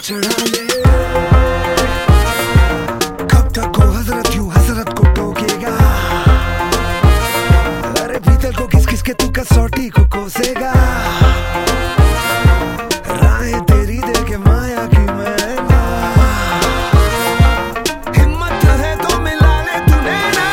चढ़ा ले। कब तक को हजरत यूं हजरत को टोकेगा। अरे भीतर को किस किस के तू कसौटी को कोसेगा। राहें तेरी दे के माया की मैना, हिम्मत है तो मिला ले तूने ना।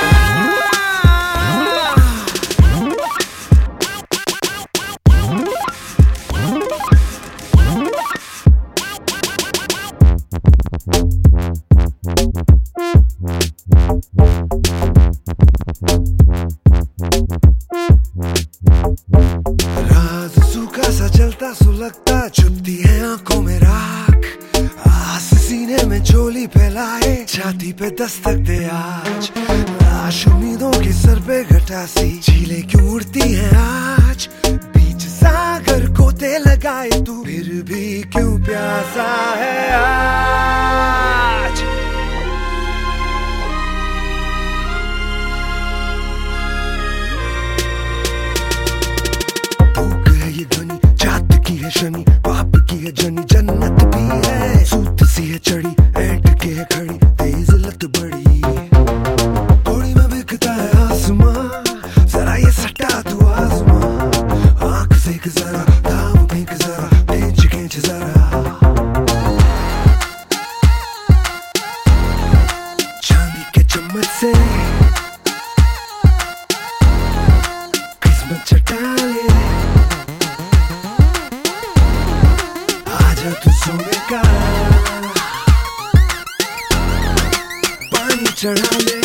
राज सूखा सा चलता सुलगता, चुभती है आंखों में राख। आस सीने में झोली फैलाए, छाती पे दस्तक दे आज। लाश उम्मीदों के सर पे घटासी, झीलें क्यों उड़ती हैं आज। बीच सागर को ते लगाए तू, फिर भी क्यों प्यासा है आज। ये ध्वनि जात की है शनि, पाप की है जनी, जन्नत भी है सूत सी है चढ़ी, ऐंठ के है खड़ी तेज लत बड़ी। थोड़ी में बिकता है आसमां, जरा ये सटा तू आसमां। आंख सेक जरा, दाम फेंक जरा, खींच खींच जरा। चांदी के चम्मच से किस्मत चटा ले। आजा तू सोने का पानी चढ़ा ले।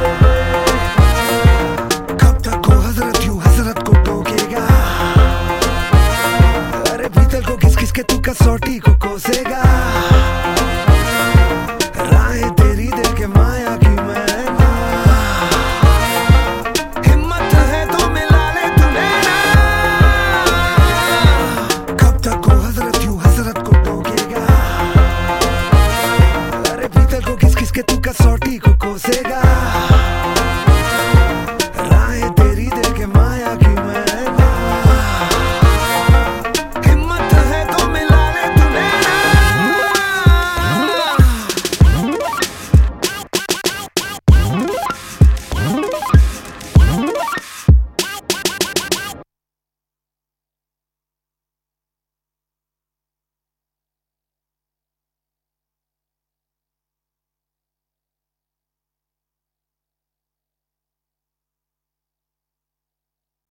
कब तक को हजरत यूं हजरत को टोकेगा। अरे भीतर को किस किस के तू कसौटी को कोसेगा।